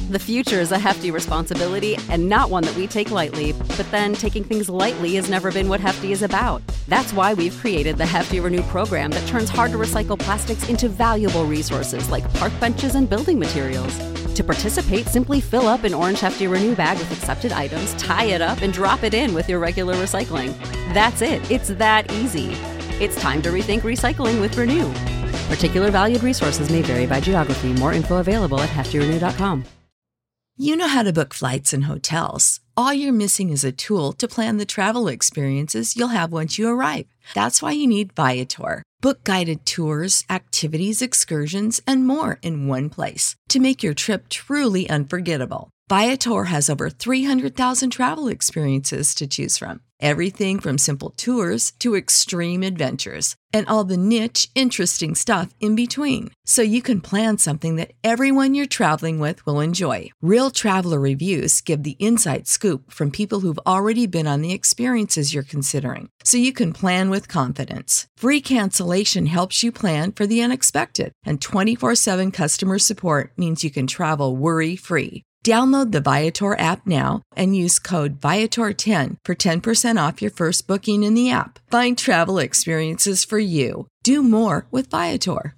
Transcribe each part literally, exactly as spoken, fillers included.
The future is a hefty responsibility and not one that we take lightly, but then taking things lightly has never been what Hefty is about. That's why we've created the Hefty Renew program that turns hard-to-recycle plastics into valuable resources like park benches and building materials. To participate, simply fill up an orange Hefty Renew bag with accepted items, tie it up, and drop it in with your regular recycling. That's it. It's that easy. It's time to rethink recycling with Renew. Particular valued resources may vary by geography. More info available at hefty renew dot com. You know how to book flights and hotels. All you're missing is a tool to plan the travel experiences you'll have once you arrive. That's why you need Viator. Book guided tours, activities, excursions, and more in one place to make your trip truly unforgettable. Viator has over three hundred thousand travel experiences to choose from. Everything from simple tours to extreme adventures and all the niche, interesting stuff in between. So you can plan something that everyone you're traveling with will enjoy. Real traveler reviews give the inside scoop from people who've already been on the experiences you're considering. So you can plan with confidence. Free cancellation helps you plan for the unexpected. And twenty-four seven customer support means you can travel worry-free. Download the Viator app now and use code Viator ten for ten percent off your first booking in the app. Find travel experiences for you. Do more with Viator.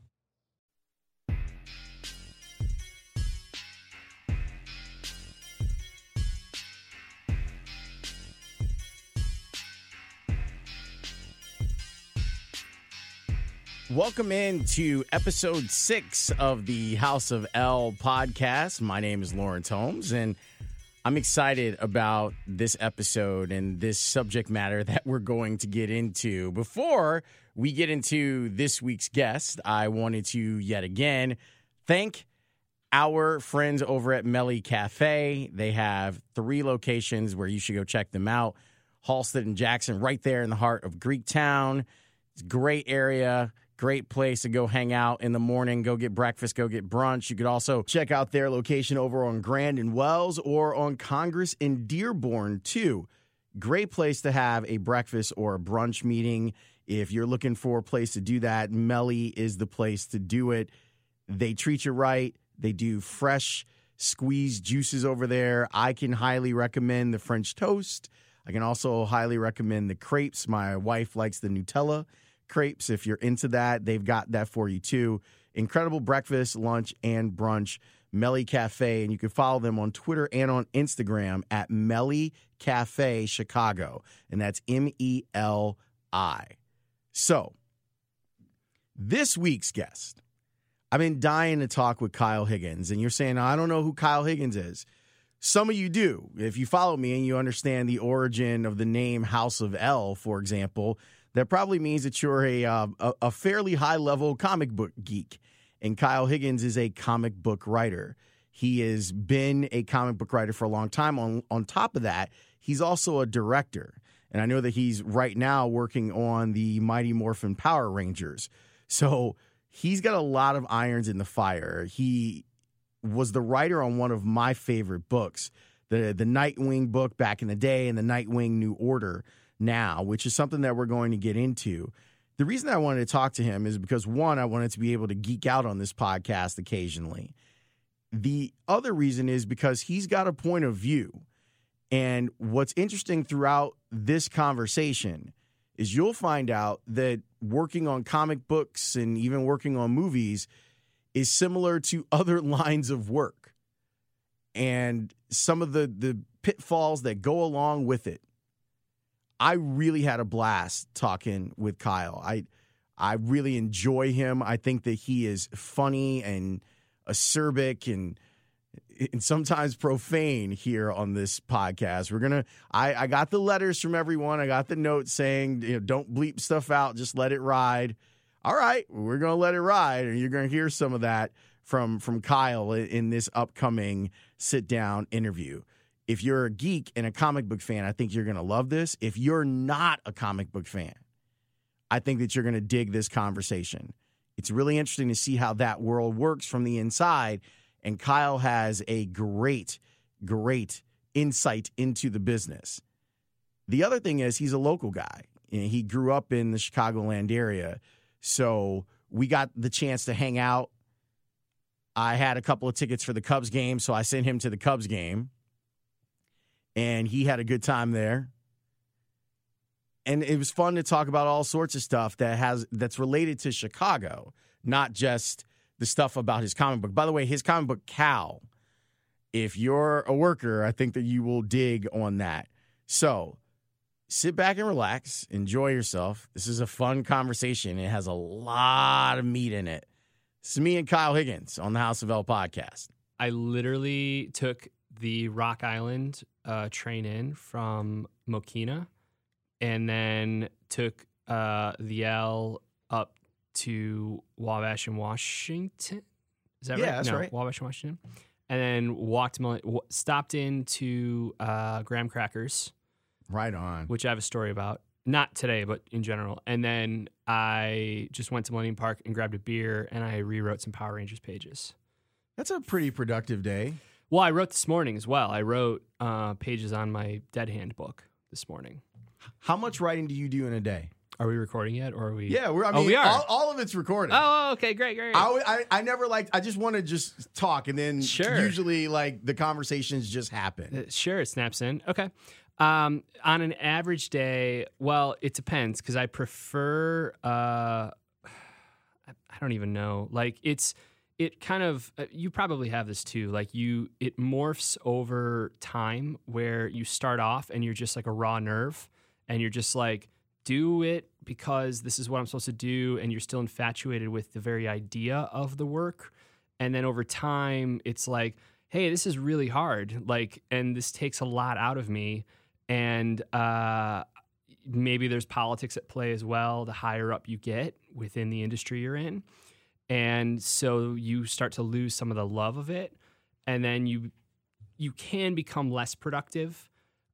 Welcome in to episode six of the House of L podcast. My name is Lawrence Holmes, and I'm excited about this episode and this subject matter that we're going to get into. Before we get into this week's guest, I wanted to yet again thank our friends over at Melly Cafe. They have three locations where you should go check them out. Halsted and Jackson, right there in the heart of Greektown. It's a great area. Great place to go hang out in the morning, go get breakfast, go get brunch. You could also check out their location over on Grand and Wells or on Congress in Dearborn, too. Great place to have a breakfast or a brunch meeting. If you're looking for a place to do that, Melly is the place to do it. They treat you right. They do fresh squeezed juices over there. I can highly recommend the French toast. I can also highly recommend the crepes. My wife likes the Nutella crepes. If you're into that, they've got that for you too. Incredible breakfast, lunch, and brunch. Melly Cafe, and you can follow them on Twitter and on Instagram at Melly Cafe Chicago, and that's M E L I. So, this week's guest, I've been dying to talk with Kyle Higgins, and you're saying, I don't know who Kyle Higgins is. Some of you do. If you follow me and you understand the origin of the name House of L, for example, that probably means that you're a, uh, a a fairly high-level comic book geek. And Kyle Higgins is a comic book writer. He has been a comic book writer for a long time. On, on top of that, he's also a director. And I know that he's right now working on the Mighty Morphin Power Rangers. So he's got a lot of irons in the fire. He was the writer on one of my favorite books, the, the Nightwing book back in the day and the Nightwing New Order now, which is something that we're going to get into. The reason I wanted to talk to him is because, one, I wanted to be able to geek out on this podcast occasionally. The other reason is because he's got a point of view. And what's interesting throughout this conversation is you'll find out that working on comic books and even working on movies is similar to other lines of work. And some of the, the pitfalls that go along with it. I really had a blast talking with Kyle. I I really enjoy him. I think that he is funny and acerbic and, and sometimes profane here on this podcast. We're gonna. I, I got the letters from everyone. I got the notes saying, you know, don't bleep stuff out. Just let it ride. All right, we're gonna let it ride, and you're gonna hear some of that from from Kyle in, in this upcoming sit down interview. If you're a geek and a comic book fan, I think you're going to love this. If you're not a comic book fan, I think that you're going to dig this conversation. It's really interesting to see how that world works from the inside, and Kyle has a great, great insight into the business. The other thing is he's a local guy. He grew up in the Chicagoland area, so we got the chance to hang out I had a couple of tickets for the Cubs game, so I sent him to the Cubs game. And he had a good time there. And it was fun to talk about all sorts of stuff that has that's related to Chicago, not just the stuff about his comic book. By the way, his comic book, Cal, if you're a worker, I think that you will dig on that. So sit back and relax. Enjoy yourself. This is a fun conversation. It has a lot of meat in it. This is me and Kyle Higgins on the House of L podcast. I literally took the Rock Island uh, train in from Mokina and then took uh, the L up to Wabash and Washington. Is that Yeah, right? that's no, right. Wabash and Washington. And then walked, stopped into uh, Graham Crackers. Right on. Which I have a story about. Not today, but in general. And then I just went to Millennium Park and grabbed a beer, and I rewrote some Power Rangers pages. That's a pretty productive day. Well, I wrote this morning as well. I wrote uh, pages on my Dead Hand book this morning. How much writing do you do in a day? Are we recording yet, or are we? Yeah, we're. I oh, mean, we are. All, all of it's recorded. Oh, okay, great, great. I, I, I never liked. I just want to just talk, and then Sure. usually like the conversations just happen. Uh, sure, it snaps in. Okay. Um, on an average day, well, it depends because I prefer. Uh, I don't even know. Like it's. It kind of, you probably have this too. Like you, it morphs over time where you start off and you're just like a raw nerve and you're just like, do it because this is what I'm supposed to do. And you're still infatuated with the very idea of the work. And then over time, it's like, hey, this is really hard. Like, and this takes a lot out of me. And uh, maybe there's politics at play as well. The higher up you get within the industry you're in. And so you start to lose some of the love of it, and then you you can become less productive.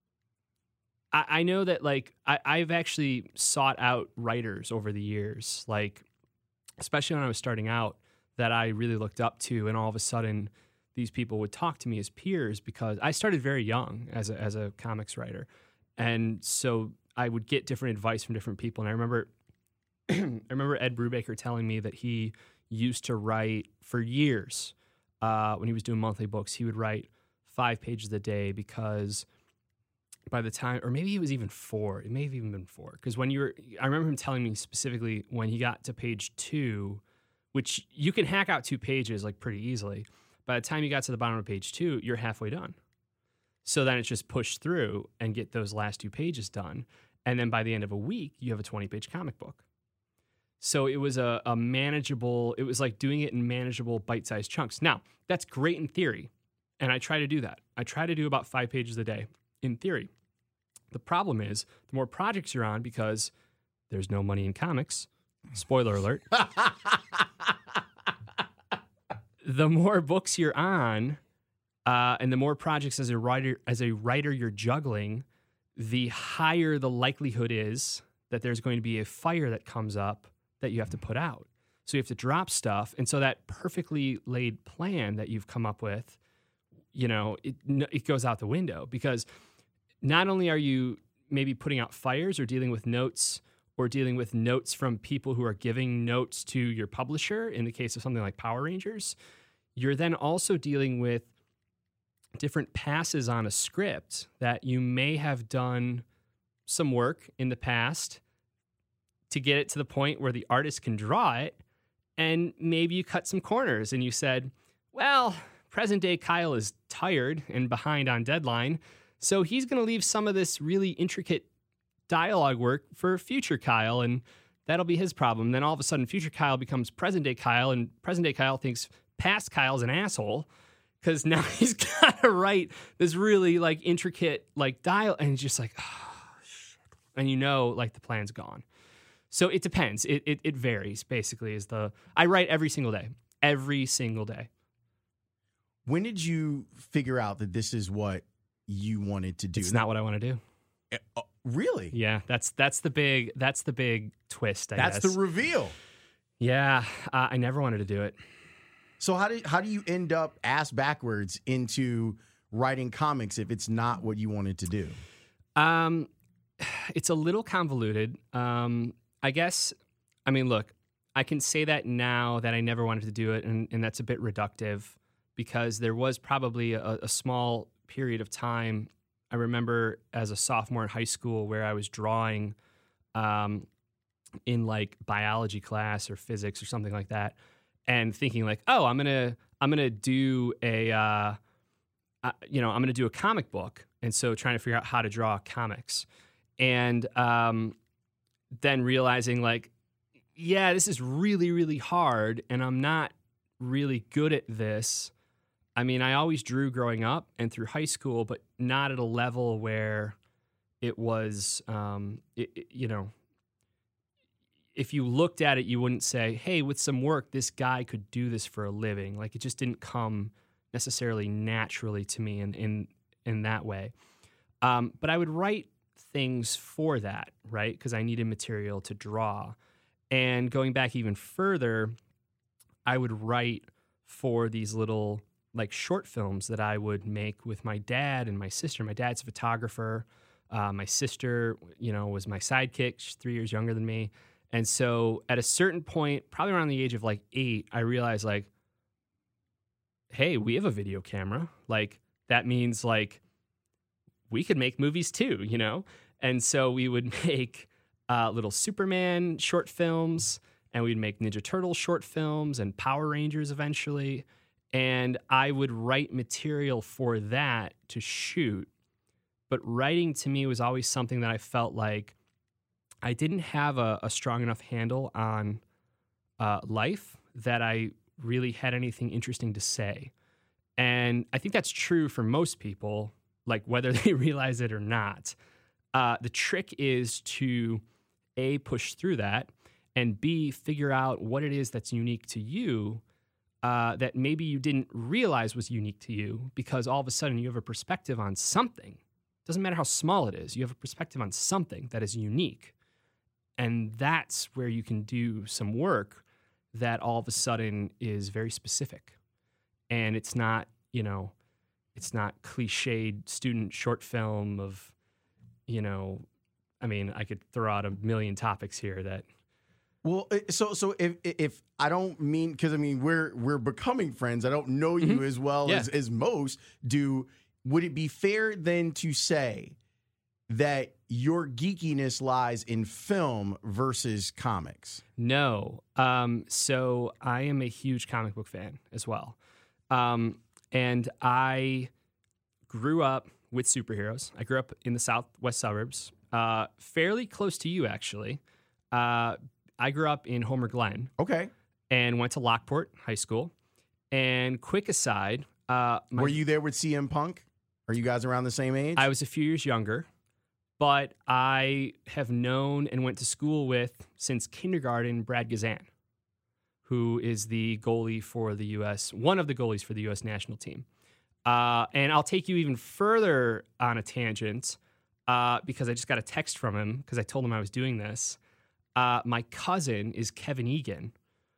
I, I know that, like, I, I've actually sought out writers over the years, like, especially when I was starting out, that I really looked up to, and all of a sudden these people would talk to me as peers because I started very young as a, as a comics writer. And so I would get different advice from different people. And I remember I remember Ed Brubaker telling me that he used to write for years uh, when he was doing monthly books. He would write five pages a day because by the time, or maybe it was even four. It may have even been four. Because when you were, I remember him telling me specifically when he got to page two, which you can hack out two pages like pretty easily. By the time you got to the bottom of page two, you're halfway done. So then it's just push through and get those last two pages done. And then by the end of a week, you have a twenty-page comic book. So it was a, a manageable, it was like doing it in manageable bite-sized chunks. Now, that's great in theory, and I try to do that. I try to do about five pages a day in theory. The problem is the more projects you're on, because there's no money in comics, spoiler alert, the more books you're on uh, and the more projects as a writer, as a writer you're juggling, the higher the likelihood is that there's going to be a fire that comes up that you have to put out. So you have to drop stuff. And so that perfectly laid plan that you've come up with, you know, it it goes out the window because not only are you maybe putting out fires or dealing with notes or dealing with notes from people who are giving notes to your publisher, in the case of something like Power Rangers, you're then also dealing with different passes on a script that you may have done some work in the past to get it to the point where the artist can draw it, and maybe you cut some corners and you said, well, present day Kyle is tired and behind on deadline, so he's going to leave some of this really intricate dialogue work for future Kyle, and that'll be his problem. Then all of a sudden, future Kyle becomes present day Kyle, and present day Kyle thinks past Kyle's an asshole because now he's got to write this really like intricate like dialogue, and he's just like, oh, shit. And you know, like the plan's gone. So it depends. It, it it varies, basically, is the... I write every single day. Every single day. When did you figure out that this is what you wanted to do? It's not what I want to do. Uh, really? Yeah, that's that's the big that's the big twist, I That's guess. the reveal. Yeah, uh, I never wanted to do it. So how do how do you end up ass backwards into writing comics if it's not what you wanted to do? Um, it's a little convoluted. Um, I guess, I mean, look, I can say that now that I never wanted to do it, and, and that's a bit reductive because there was probably a, a small period of time. I remember as a sophomore in high school where I was drawing um, in like biology class or physics or something like that, and thinking like, oh, I'm gonna I'm gonna do a uh, uh, you know I'm gonna do a comic book, and so trying to figure out how to draw comics, and um, then realizing like, yeah, this is really, really hard, and I'm not really good at this. I mean, I always drew growing up and through high school, but not at a level where it was, um, it, it, you know, if you looked at it, you wouldn't say, hey, with some work, this guy could do this for a living. Like, it just didn't come necessarily naturally to me in in, in that way. Um, but I would write things for that, right? Because I needed material to draw. And going back even further, I would write for these little like short films that I would make with my dad and my sister. My dad's a photographer. Uh, my sister, you know, was my sidekick. She's three years younger than me. And so at a certain point, probably around the age of like eight, I realized like, hey, we have a video camera. Like that means like we could make movies too, you know? And so we would make Uh, little Superman short films, and we'd make Ninja Turtle short films and Power Rangers eventually. And I would write material for that to shoot. But writing to me was always something that I felt like I didn't have a, a strong enough handle on uh, life that I really had anything interesting to say. And I think that's true for most people, like whether they realize it or not. Uh, the trick is to A, push through that, and B, figure out what it is that's unique to you uh, that maybe you didn't realize was unique to you because all of a sudden you have a perspective on something. Doesn't matter how small it is. You have a perspective on something that is unique. And that's where you can do some work that all of a sudden is very specific. And it's not, you know, it's not cliched student short film of, you know, I mean, I could throw out a million topics here that. Well, so so if if I don't mean, because I mean we're we're becoming friends. I don't know you mm-hmm. as well yeah. as as most do. Would it be fair then to say that your geekiness lies in film versus comics? No. Um, so I am a huge comic book fan as well, um, and I grew up with superheroes. I grew up in the southwest suburbs. Uh, fairly close to you, actually. Uh, I grew up in Homer Glen. Okay. And went to Lockport High School. And quick aside, uh, my, were you there with C M Punk? Are you guys around the same age? I was a few years younger, but I have known and went to school with since kindergarten Brad Gazan, who is the goalie for the U S, one of the goalies for the U S national team. Uh, and I'll take you even further on a tangent. Uh, because I just got a text from him because I told him I was doing this. Uh, my cousin is Kevin Egan.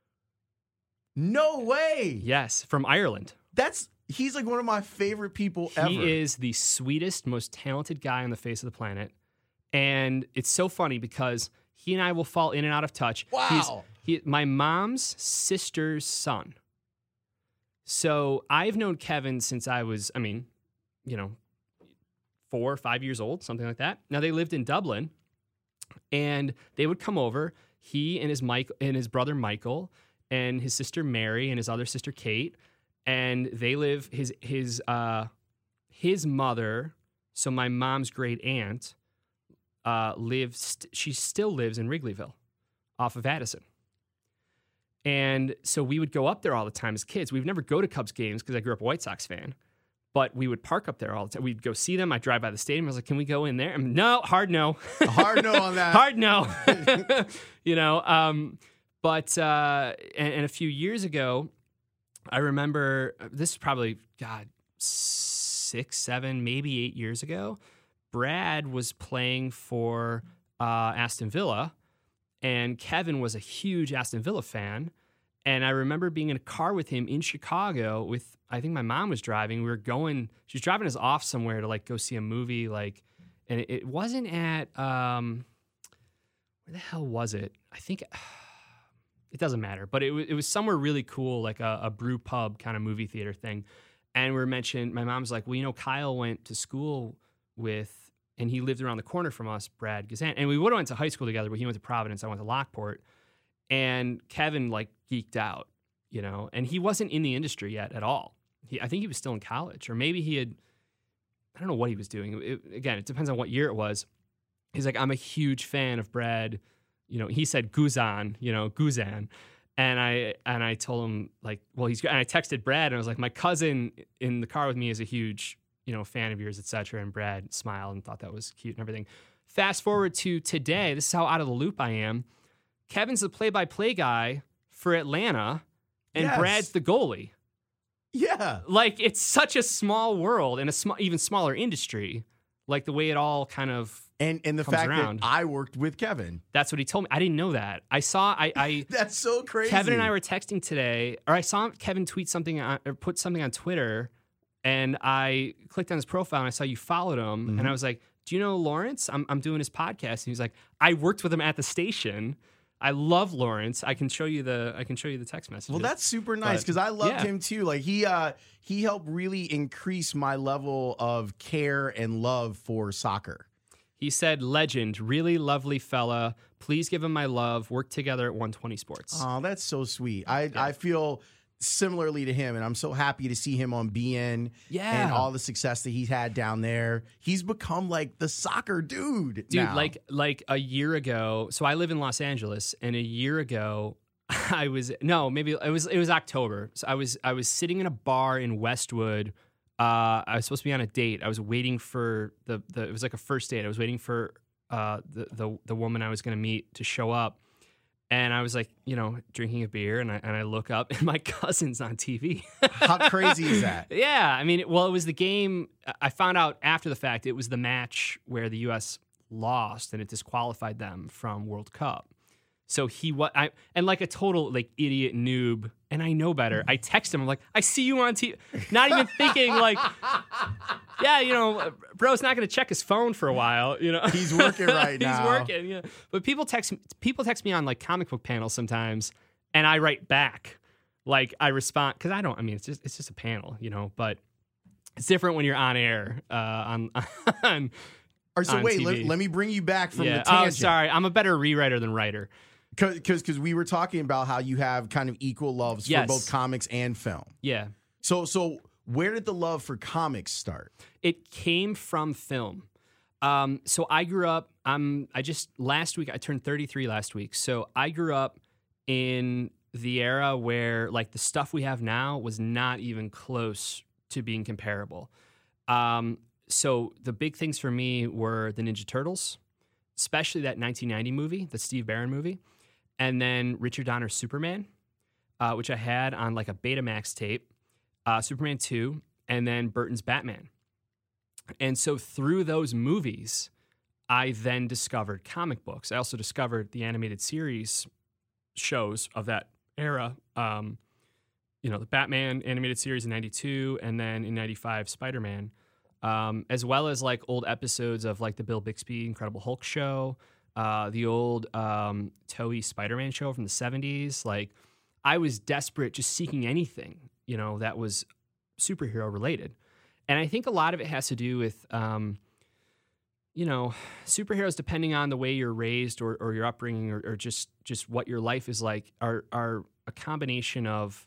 No way. Yes, from Ireland. That's he's like one of my favorite people he ever. He is the sweetest, most talented guy on the face of the planet. And it's so funny because he and I will fall in and out of touch. Wow. He's he, my mom's sister's son. So I've known Kevin since I was, I mean, you know, four or five years old, something like that. Now they lived in Dublin, and they would come over. He and his Mike and his brother Michael and his sister Mary and his other sister Kate, and they live his his uh his mother. So my mom's great aunt uh, lives. She still lives in Wrigleyville, off of Addison. And so we would go up there all the time as kids. We would never go to Cubs games because I grew up a White Sox fan. But we would park up there all the time. We'd go see them. I'd drive by the stadium. I was like, can we go in there? I'm, no, hard no. Hard no on that. Hard no. you know, um, but, uh, and, and a few years ago, I remember, this is probably, God, six, seven, maybe eight years ago, Brad was playing for uh, Aston Villa, and Kevin was a huge Aston Villa fan. And I remember being in a car with him in Chicago with, I think my mom was driving. We were going, she was driving us off somewhere to like go see a movie. Like, and it, it wasn't at, um, where the hell was it? I think, it doesn't matter. But it, w- it was somewhere really cool, like a, a brew pub kind of movie theater thing. And we were mentioned, my mom's like, well, you know, Kyle went to school with, and he lived around the corner from us, Brad Gazan. And we would have went to high school together, but he went to Providence, I went to Lockport. And Kevin like geeked out, you know, and he wasn't in the industry yet at all. He, I think he was still in college, or maybe he had, I don't know what he was doing. It, again, it depends on what year it was. He's like, I'm a huge fan of Brad. You know, he said Guzan, you know, Guzan. And I and I told him like, well, he's, and I texted Brad and I was like, my cousin in the car with me is a huge, you know, fan of yours, et cetera. And Brad smiled and thought that was cute and everything. Fast forward to today. This is how out of the loop I am. Kevin's the play-by-play guy for Atlanta, and Yes. Brad's the goalie. Yeah. Like, it's such a small world and a sm- even smaller industry. Like, the way it all kind of, And and the Comes fact around. that I worked with Kevin. that's what he told me. I didn't know that. I saw, I, I That's so crazy. Kevin and I were texting today, or I saw Kevin tweet something on, or put something on Twitter, and I clicked on his profile and I saw you followed him, Mm-hmm. and I was like, do you know Lawrence? I'm I'm doing his podcast. And he's like, I worked with him at the station. I love Lawrence. I can show you the I can show you the text messages. Well, that's super nice But, because I loved yeah. him too. Like he uh he helped really increase my level of care and love for soccer. He said, legend, really lovely fella. Please give him my love. Work together at one twenty Sports. Oh, that's so sweet. I I feel similarly to him, and I'm so happy to see him on B N Yeah. and all the success that he's had down there. He's become like the soccer dude. Dude, now. like like a year ago, so I live in Los Angeles, and a year ago I was no, maybe it was it was October. So I was I was sitting in a bar in Westwood. Uh, I was supposed to be on a date. I was waiting for the, the it was like a first date. I was waiting for uh, the, the the woman I was going to meet to show up. And I was like, you know, drinking a beer, and I and I look up, and my cousin's on T V. how crazy is that? Yeah, I mean, well, it was the game. I found out after the fact it was the match where the U S lost, and it disqualified them from World Cup. So he was, I and like a total like idiot noob, and I know better. I text him, I'm like, I see you on T V, not even thinking like, yeah, you know, bro's not going to check his phone for a while, you know. He's working right now. He's working, yeah. But people text people text me on like comic book panels sometimes, and I write back, like I respond because I don't. I mean, it's just it's just a panel, you know. But it's different when you're on air uh, on on. Or so on wait, T V. let, let me bring you back from Yeah. the Oh, tangent. sorry. I'm a better rewriter than writer. Because because we were talking about how you have kind of equal loves Yes. for both comics and film. Yeah. So so where did the love for comics start? It came from film. Um, so I grew up. I'm. I just last week I turned thirty-three last week. So I grew up in the era where like the stuff we have now was not even close to being comparable. Um, so the big things for me were the Ninja Turtles, especially that nineteen ninety movie, the Steve Barron movie, and then Richard Donner's Superman, uh, which I had on like a Betamax tape, uh, Superman two, and then Burton's Batman. And so through those movies, I then discovered comic books. I also discovered the animated series shows of that era. Um, you know, the Batman animated series in ninety-two, and then in ninety-five, Spider-Man, um, as well as like old episodes of like the Bill Bixby Incredible Hulk show, uh, the old um, Toei Spider-Man show from the seventies. Like, I was desperate, just seeking anything, you know, that was superhero related. And I think a lot of it has to do with, um, you know, superheroes, depending on the way you're raised or, or your upbringing or, or just just what your life is like, are are a combination of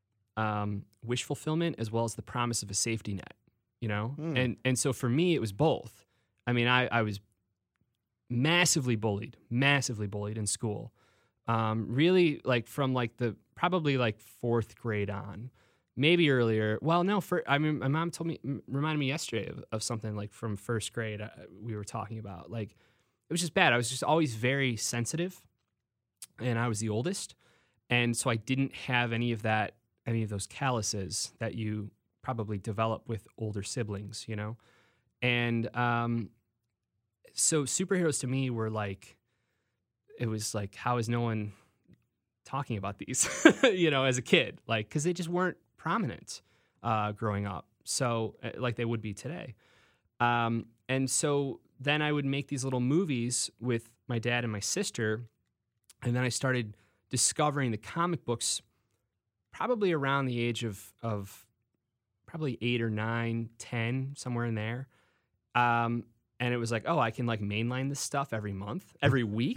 um, wish fulfillment as well as the promise of a safety net, you know? Mm. And and so for me, it was both. I mean, I, I was massively bullied, massively bullied in school. Um, really, like from like the probably like fourth grade on. Maybe earlier. Well, no. For I mean, my mom told me, reminded me yesterday of, of something like from first grade. Uh, we were talking about like it was just bad. I was just always very sensitive, and I was the oldest, and so I didn't have any of that, any of those calluses that you probably develop with older siblings, you know. And um, so superheroes to me were like, it was like, how is no one talking about these, you know, as a kid, like because they just weren't prominent uh, growing up, so uh, like they would be today. Um, and so then I would make these little movies with my dad and my sister, and then I started discovering the comic books probably around the age of of probably eight or nine, ten, somewhere in there. Um, and it was like, oh, I can like mainline this stuff every month, every week.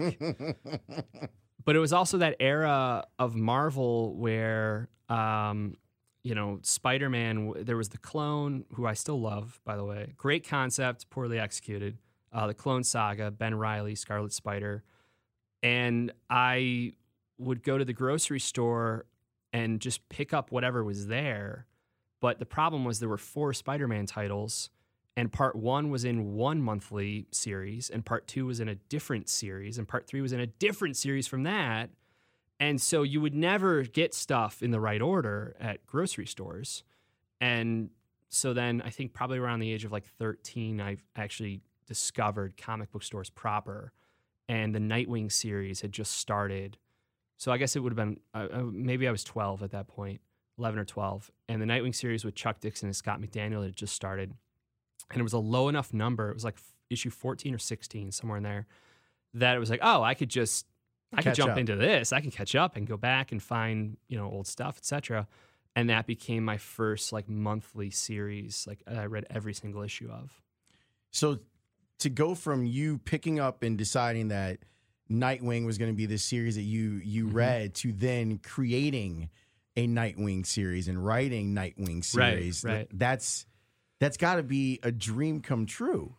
But it was also that era of Marvel where, um, you know, Spider-Man, there was the Clone, who I still love, by the way. Great concept, poorly executed. Uh, the Clone Saga, Ben Reilly, Scarlet Spider. And I would go to the grocery store and just pick up whatever was there. But the problem was there were four Spider-Man titles, and part one was in one monthly series, and part two was in a different series, and part three was in a different series from that. And so you would never get stuff in the right order at grocery stores. And so then I think probably around the age of like thirteen, I actually discovered comic book stores proper, and the Nightwing series had just started. So I guess it would have been, uh, maybe I was twelve at that point, eleven or twelve. And the Nightwing series with Chuck Dixon and Scott McDaniel had just started. And it was a low enough number, it was like issue fourteen or sixteen, somewhere in there, that it was like, oh, I could just, I could Catch jump up. into this. I can catch up and go back and find, you know, old stuff, et cetera. And that became my first like monthly series, like I read every single issue of. So to go from you picking up and deciding that Nightwing was going to be this series that you you Mm-hmm. read, to then creating a Nightwing series and writing Nightwing series, Right, right. th- that's that's got to be a dream come true.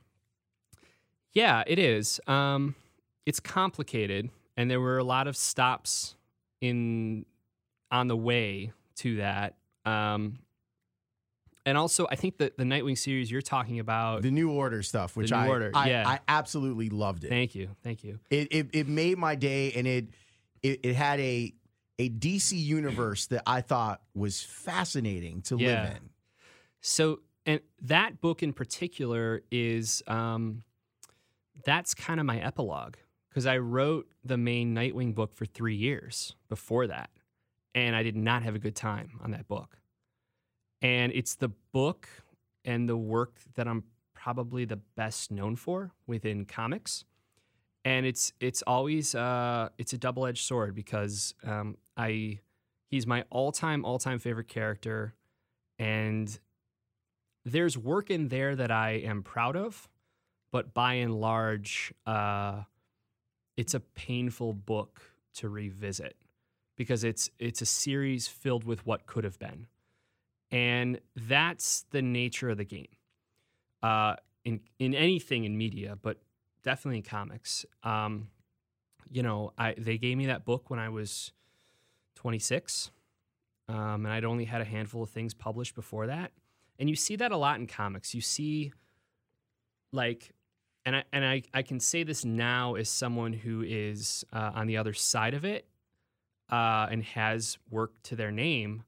Yeah, it is. Um, it's complicated, and there were a lot of stops in on the way to that. Um, and also, I think that the Nightwing series you're talking about. The New Order stuff, which New I, Order, I, yeah. I absolutely loved it. Thank you, thank you. It, it it made my day, and it it, it had a a D C universe that I thought was fascinating to Yeah. live in. So, and that book in particular is um, that's kind of my epilogue, because I wrote the main Nightwing book for three years before that, and I did not have a good time on that book. And it's the book and the work that I'm probably the best known for within comics. And it's it's always uh, it's a double-edged sword, because um, I he's my all-time all-time favorite character, and there's work in there that I am proud of, but by and large, uh, it's a painful book to revisit, because it's it's a series filled with what could have been. And that's the nature of the game. Uh, in in anything in media, but definitely in comics. Um, you know, I they gave me that book when I was twenty-six, um, and I'd only had a handful of things published before that. And you see that a lot in comics. You see, like, and I and I, I can say this now as someone who is uh, on the other side of it uh, and has work to their name.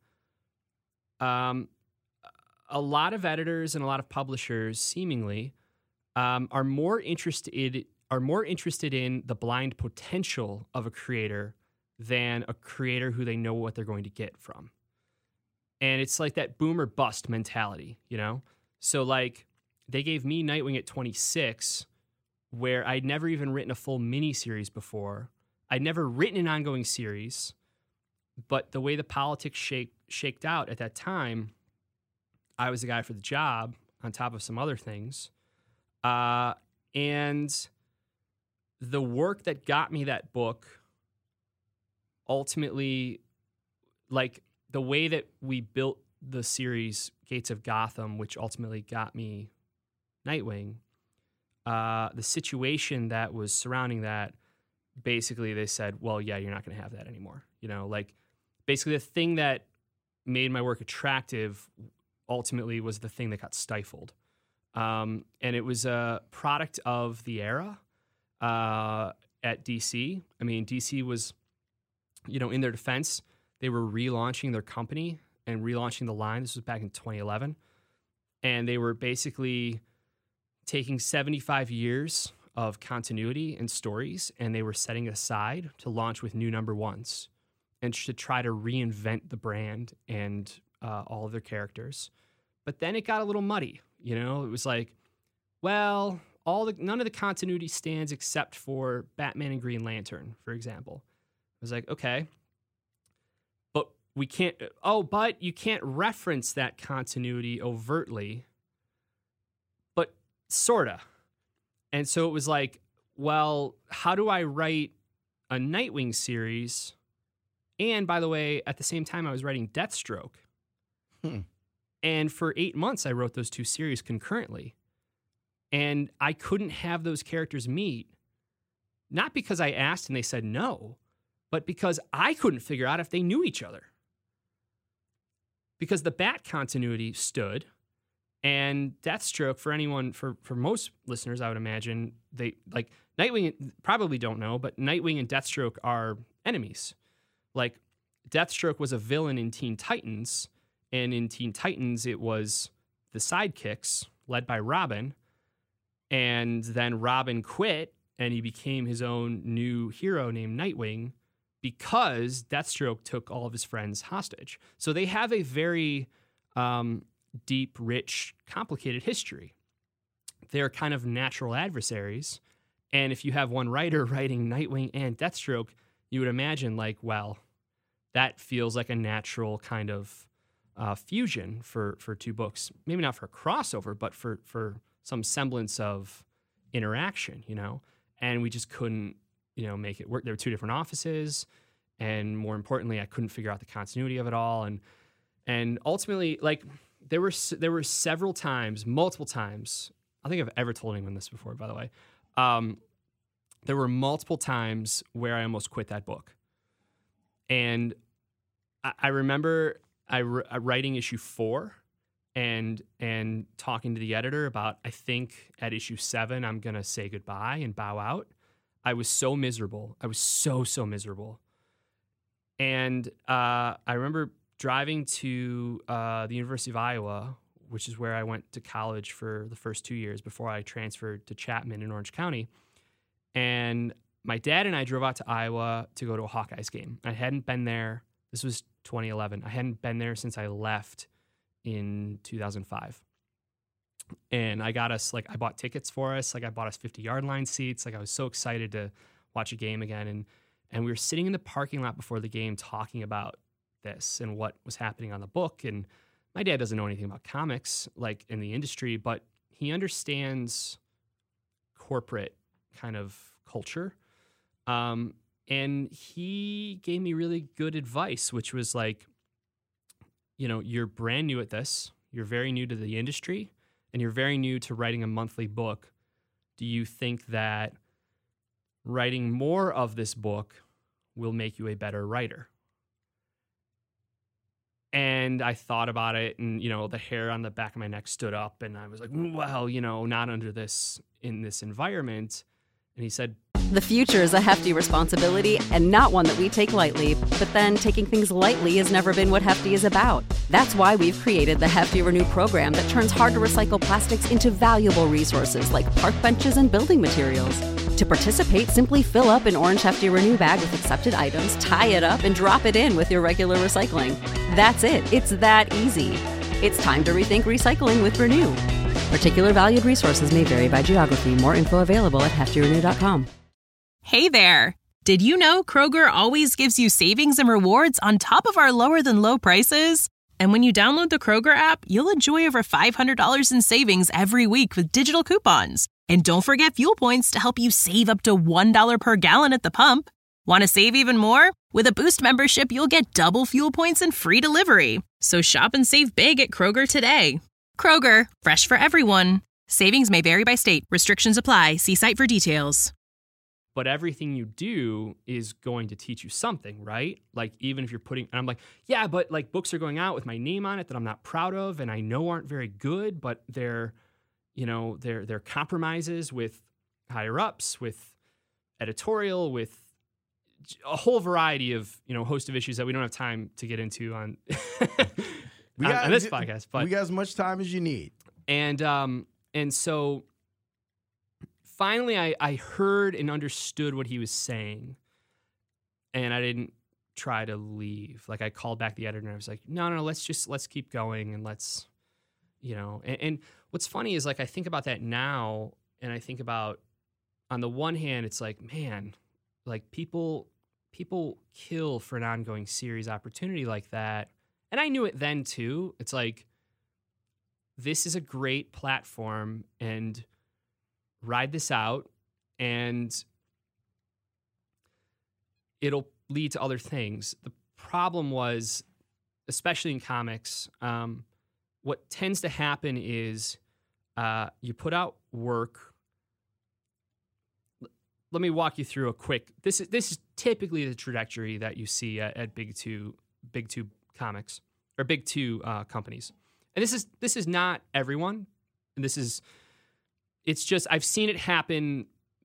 Um, a lot of editors and a lot of publishers, seemingly, um, are more interested are more interested in the blind potential of a creator than a creator who they know what they're going to get from. And it's like that boom or bust mentality, you know? So, like, they gave me Nightwing at twenty-six, where I'd never even written a full miniseries before. I'd never written an ongoing series, but the way the politics shake, shaked out at that time, I was the guy for the job on top of some other things. Uh, and the work that got me that book ultimately, like, the way that we built the series Gates of Gotham, which ultimately got me Nightwing, uh, the situation that was surrounding that, basically they said, well, yeah, you're not going to have that anymore. You know, like, basically the thing that made my work attractive ultimately was the thing that got stifled. Um, and it was a product of the era uh, at D C. I mean, D C was, you know, in their defense, they were relaunching their company and relaunching the line. This was back in twenty eleven. And they were basically taking seventy-five years of continuity and stories, and they were setting aside to launch with new number ones and to try to reinvent the brand and uh, all of their characters. But then it got a little muddy. You know, it was like, well, all the none of the continuity stands except for Batman and Green Lantern, for example. It was like, okay, we can't, oh, but you can't reference that continuity overtly, but sorta. And so it was like, well, how do I write a Nightwing series? And by the way, at the same time, I was writing Deathstroke. Hmm. And for eight months, I wrote those two series concurrently. And I couldn't have those characters meet, not because I asked and they said no, but because I couldn't figure out if they knew each other. Because the Bat continuity stood, and Deathstroke, for anyone, for, for most listeners, I would imagine, they, like, Nightwing probably don't know, but Nightwing and Deathstroke are enemies. Like, Deathstroke was a villain in Teen Titans, and in Teen Titans, it was the Sidekicks, led by Robin, and then Robin quit, and he became his own new hero named Nightwing because Deathstroke took all of his friends hostage. So they have a very um, deep, rich, complicated history. They're kind of natural adversaries, and if you have one writer writing Nightwing and Deathstroke, you would imagine, like, well, that feels like a natural kind of uh, fusion for for two books. Maybe not for a crossover, but for for some semblance of interaction, you know? And we just couldn't, you know, make it work. There were two different offices, and more importantly, I couldn't figure out the continuity of it all. And and ultimately, like, there were there were several times, multiple times. I think I've ever told anyone this before, by the way. Um, there were multiple times where I almost quit that book. And I, I remember I uh, writing issue four and and talking to the editor about, I think at issue seven, I'm going to say goodbye and bow out. I was so miserable. I was so, so miserable. And uh, I remember driving to uh, the University of Iowa, which is where I went to college for the first two years before I transferred to Chapman in Orange County. And my dad and I drove out to Iowa to go to a Hawkeyes game. I hadn't been there. This was twenty eleven. I hadn't been there since I left in two thousand five. And I got us, like, I bought tickets for us. Like, I bought us fifty-yard line seats. Like, I was so excited to watch a game again. And and we were sitting in the parking lot before the game talking about this and what was happening on the book. And my dad doesn't know anything about comics, like, in the industry, but he understands corporate kind of culture. Um, and he gave me really good advice, which was like, you know, you're brand new at this. You're very new to the industry, and you're very new to writing a monthly book. Do you think that writing more of this book will make you a better writer? And I thought about it, and, you know, the hair on the back of my neck stood up, and I was like, well, you know, not under this, in this environment. And he said, The future is a hefty responsibility and not one that we take lightly. But then taking things lightly has never been what Hefty is about. That's why we've created the Hefty Renew program that turns hard-to-recycle plastics into valuable resources like park benches and building materials. To participate, simply fill up an orange Hefty Renew bag with accepted items, tie it up, and drop it in with your regular recycling. That's it. It's that easy. It's time to rethink recycling with Renew. Particular valued resources may vary by geography. More info available at hefty renew dot com. Hey there! Did you know Kroger always gives you savings and rewards on top of our lower-than-low prices? And when you download the Kroger app, you'll enjoy over five hundred dollars in savings every week with digital coupons. And don't forget fuel points to help you save up to one dollar per gallon at the pump. Want to save even more? With a Boost membership, you'll get double fuel points and free delivery. So shop and save big at Kroger today. Kroger, fresh for everyone. Savings may vary by state. Restrictions apply. See site for details. But everything you do is going to teach you something, right? Like, even if you're putting, and I'm like, yeah, but like books are going out with my name on it that I'm not proud of and I know aren't very good, but they're, you know, they're, they're compromises with higher ups, with editorial, with a whole variety of, you know, host of issues that we don't have time to get into on, we on, got, on this podcast. But we got as much time as you need. And, um, and so finally, I, I heard and understood what he was saying, and I didn't try to leave. Like, I called back the editor, and I was like, no, no, let's just, let's keep going, and let's, you know. And, and what's funny is, like, I think about that now, and I think about, on the one hand, it's like, man, like, people people kill for an ongoing series opportunity like that. And I knew it then too. It's like, this is a great platform, and ride this out, and it'll lead to other things. The problem was, especially in comics, um, what tends to happen is uh, you put out work. Let me walk you through a quick. This is this is typically the trajectory that you see at, at Big Two, Big Two comics or Big Two uh, companies. And this is this is not everyone. And this is, it's just, I've seen it happen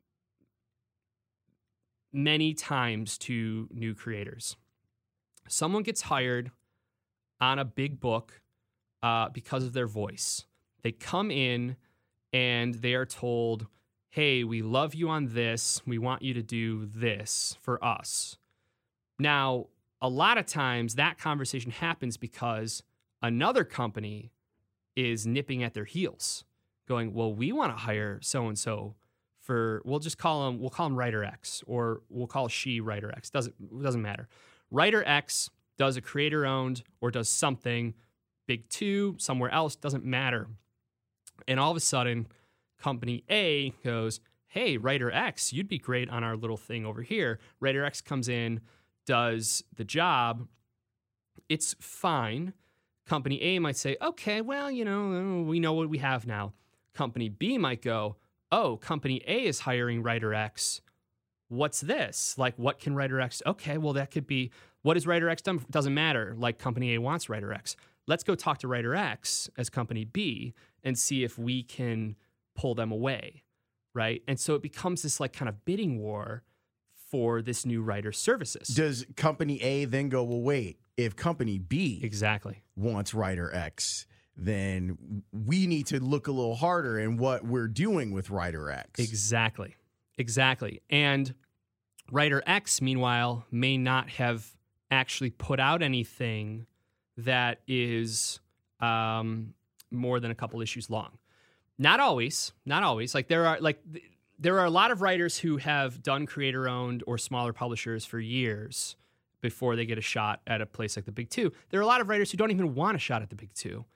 many times to new creators. Someone gets hired on a big book uh, because of their voice. They come in and they are told, hey, we love you on this. We want you to do this for us. Now, a lot of times that conversation happens because another company is nipping at their heels, going, well, we want to hire so-and-so for, we'll just call him, we'll call him Writer X, or we'll call she Writer X. Doesn't, doesn't matter. Writer X does a creator-owned or does something, Big Two, somewhere else, doesn't matter. And all of a sudden, Company A goes, hey, Writer X, you'd be great on our little thing over here. Writer X comes in, does the job. It's fine. Company A might say, okay, well, you know, we know what we have now. Company B might go, oh, Company A is hiring Writer X. What's this? Like, what can Writer X? Okay, well, that could be, what has Writer X done? Doesn't matter. Like, Company A wants Writer X. Let's go talk to Writer X as Company B and see if we can pull them away, right? And so it becomes this like kind of bidding war for this new writer services. Does Company A then go, well, wait, if Company B exactly wants Writer X, then we need to look a little harder in what we're doing with Writer X. Exactly. Exactly. And Writer X, meanwhile, may not have actually put out anything that is um, more than a couple issues long. Not always, not always. Like there are like th- there are a lot of writers who have done creator-owned or smaller publishers for years before they get a shot at a place like the Big Two. There are a lot of writers who don't even want a shot at the Big Two.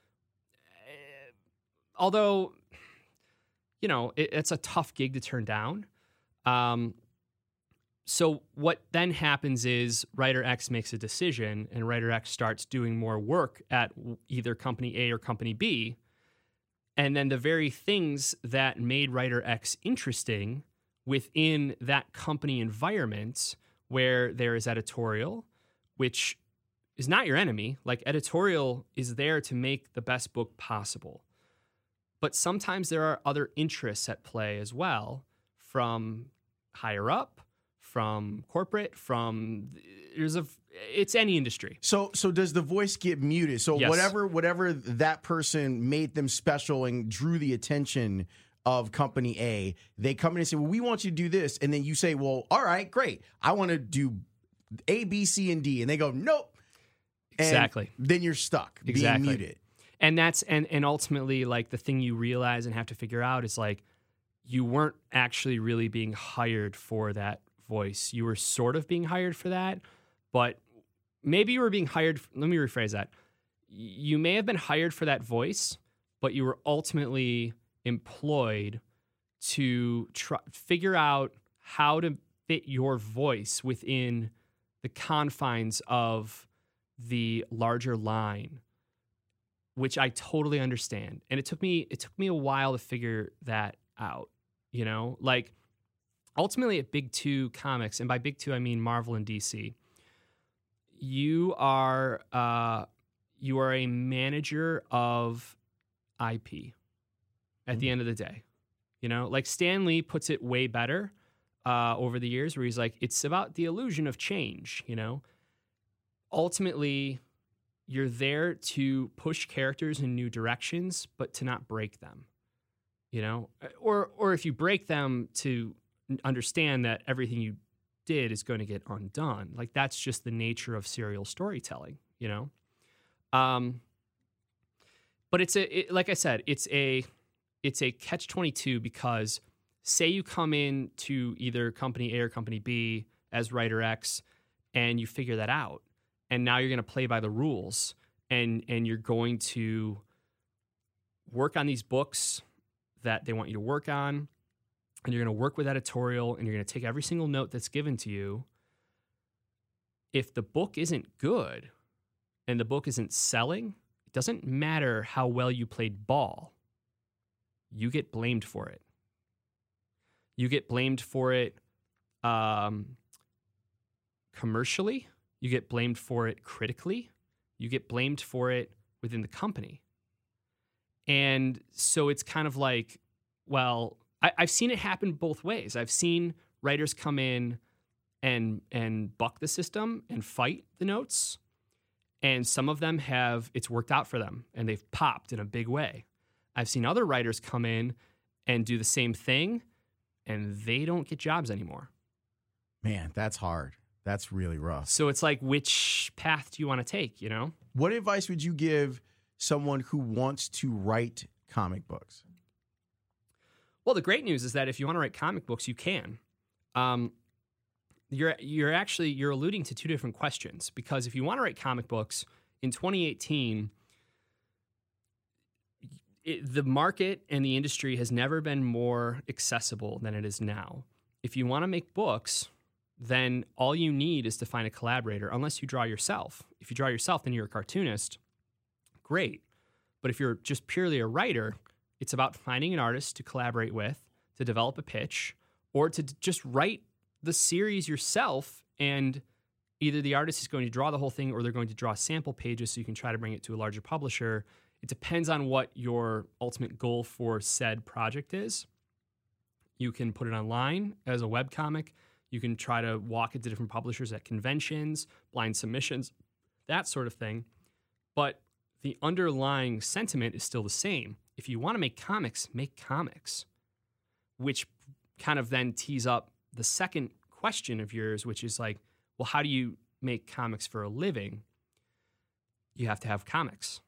Uh, although, you know, it, it's a tough gig to turn down. Um, so what then happens is Writer X makes a decision, and Writer X starts doing more work at either Company A or Company B. And then the very things that made Writer X interesting within that company environment, where there is editorial, which is not your enemy. Like, editorial is there to make the best book possible. But sometimes there are other interests at play as well, from higher up, from corporate, from there's a it's any industry. So so does the voice get muted? So Yes. whatever whatever that person made them special and drew the attention of Company A, they come in and say, well, we want you to do this. And then you say, well, all right, great. I want to do A, B, C, and D. And they go, nope. And Exactly. then you're stuck Exactly. being muted. And that's and and ultimately, like, the thing you realize and have to figure out is, like, you weren't actually really being hired for that voice. You were sort of being hired for that, but maybe you were being hired. Let me rephrase that. You may have been hired for that voice, but you were ultimately employed to try, figure out how to fit your voice within the confines of the larger line, which I totally understand. And it took me it took me a while to figure that out, you know? Like, ultimately at Big Two Comics, and by Big Two I mean Marvel and D C, you are uh, you are a manager of I P at mm-hmm. the end of the day. You know, like Stan Lee puts it way better uh, over the years, where he's like, it's about the illusion of change, you know? Ultimately, you're there to push characters in new directions, but to not break them, you know? Or or if you break them, to understand that everything you did is going to get undone. Like, that's just the nature of serial storytelling, you know? Um, but it's a, it, like I said, it's a, it's a catch twenty-two, because say you come in to either Company A or Company B as Writer X, and you figure that out. And now you're going to play by the rules, and and you're going to work on these books that they want you to work on, and you're going to work with editorial, and you're going to take every single note that's given to you. If the book isn't good and the book isn't selling, it doesn't matter how well you played ball. You get blamed for it. You get blamed for it um, commercially. You get blamed for it critically. You get blamed for it within the company. And so it's kind of like, well, I, I've seen it happen both ways. I've seen writers come in and and buck the system and fight the notes. And some of them have, it's worked out for them and they've popped in a big way. I've seen other writers come in and do the same thing and they don't get jobs anymore. Man, that's hard. That's really rough. So it's like, which path do you want to take, you know? What advice would you give someone who wants to write comic books? Well, the great news is that if you want to write comic books, you can. Um, you're you're actually you're alluding to two different questions, because if you want to write comic books in twenty eighteen, it, the market and the industry has never been more accessible than it is now. If you want to make books, then all you need is to find a collaborator, unless you draw yourself. If you draw yourself, then you're a cartoonist. Great. But if you're just purely a writer, it's about finding an artist to collaborate with, to develop a pitch, or to d- just write the series yourself, and either the artist is going to draw the whole thing or they're going to draw sample pages so you can try to bring it to a larger publisher. It depends on what your ultimate goal for said project is. You can put it online as a webcomic. You can try to walk it to different publishers at conventions, blind submissions, that sort of thing. But the underlying sentiment is still the same. If you want to make comics, make comics, which kind of then tees up the second question of yours, which is like, well, how do you make comics for a living? You have to have comics.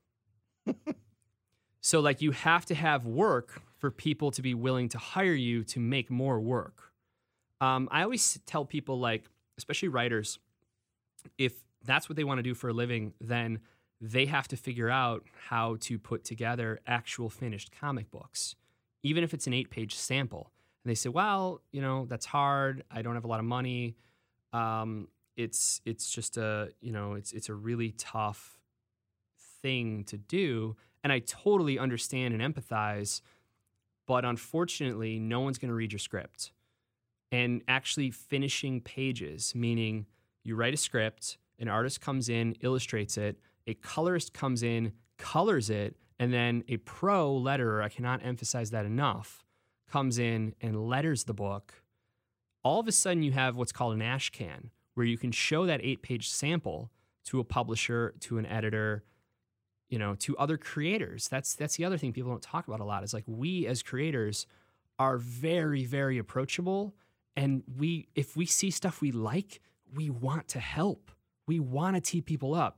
So like you have to have work for people to be willing to hire you to make more work. Um, I always tell people, like, especially writers, if that's what they want to do for a living, then they have to figure out how to put together actual finished comic books, even if it's an eight-page sample. And they say, well, you know, that's hard. I don't have a lot of money. Um, it's it's just a, you know, it's it's a really tough thing to do. And I totally understand and empathize, but unfortunately, no one's going to read your script. And actually finishing pages, meaning you write a script, an artist comes in, illustrates it, a colorist comes in, colors it, and then a pro letterer, I cannot emphasize that enough, comes in and letters the book. All of a sudden you have what's called an ash can, where you can show that eight-page sample to a publisher, to an editor, you know, to other creators. That's that's the other thing people don't talk about a lot, is like, we as creators are very, very approachable, and we if we see stuff we like, we want to help. We want to tee people up.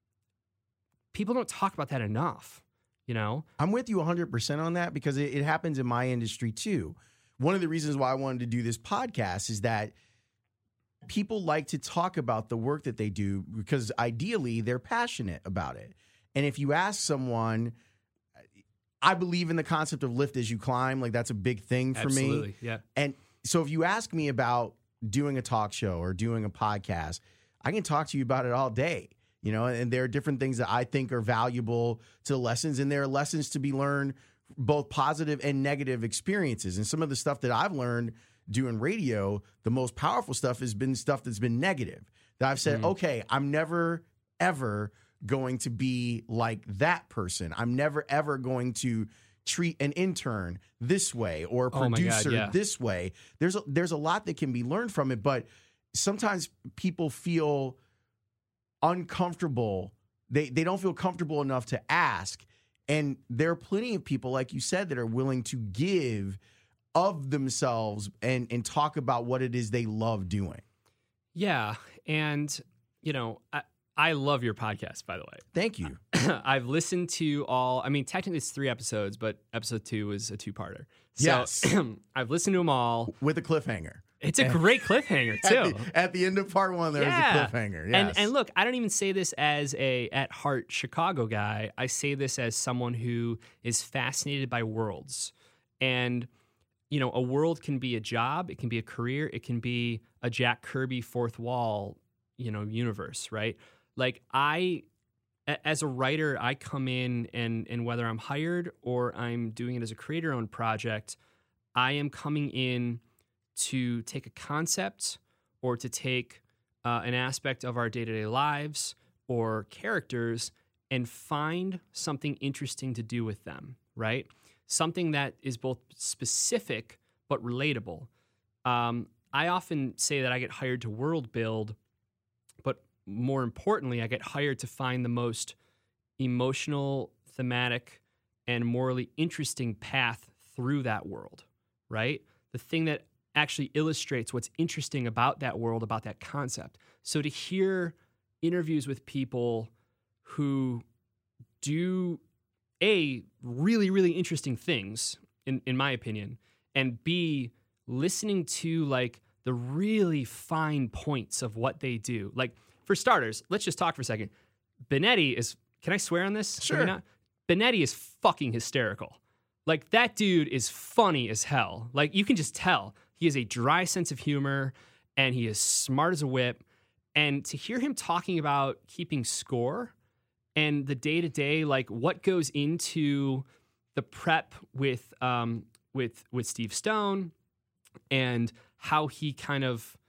People don't talk about that enough, you know? I'm with you one hundred percent on that, because it, it happens in my industry too. One of the reasons why I wanted to do this podcast is that people like to talk about the work that they do because ideally they're passionate about it. And if you ask someone, I believe in the concept of lift as you climb. Like, that's a big thing for Absolutely, me. yeah. And so if you ask me about doing a talk show or doing a podcast, I can talk to you about it all day. You know, and there are different things that I think are valuable to the lessons, and there are lessons to be learned, both positive and negative experiences. And some of the stuff that I've learned doing radio, the most powerful stuff has been stuff that's been negative. That I've said, mm. okay, I'm never, ever going to be like that person. I'm never, ever going to treat an intern this way or a producer oh my God, yeah. this way. There's a, there's a lot that can be learned from it, but sometimes people feel uncomfortable. They they don't feel comfortable enough to ask. And there are plenty of people, like you said, that are willing to give of themselves and, and talk about what it is they love doing. Yeah. And, you know, I, I love your podcast, by the way. Thank you. I've listened to all, I mean, technically it's three episodes, but episode two is a two-parter. So yes. I've listened to them all. With a cliffhanger. It's a great cliffhanger too. At the, at the end of part one, there's yeah. a cliffhanger. Yes. And and look, I don't even say this as a at heart Chicago guy. I say this as someone who is fascinated by worlds. And you know, a world can be a job, it can be a career, it can be a Jack Kirby fourth wall, you know, universe, right? Like I as a writer, I come in and and whether I'm hired or I'm doing it as a creator-owned project, I am coming in to take a concept or to take uh, an aspect of our day-to-day lives or characters and find something interesting to do with them, right? Something that is both specific but relatable. Um, I often say that I get hired to world build, but more importantly, I get hired to find the most emotional, thematic, and morally interesting path through that world, right? The thing that actually illustrates what's interesting about that world, about that concept. So to hear interviews with people who do, A, really, really interesting things, in, in my opinion, and B, listening to like the really fine points of what they do. Like, for starters, let's just talk for a second. Benetti is, can I swear on this? Sure. Can we not? Benetti is fucking hysterical. Like, that dude is funny as hell. Like, you can just tell. He has a dry sense of humor, and he is smart as a whip. And to hear him talking about keeping score and the day-to-day, like, what goes into the prep with um, with with Steve Stone and how he kind of,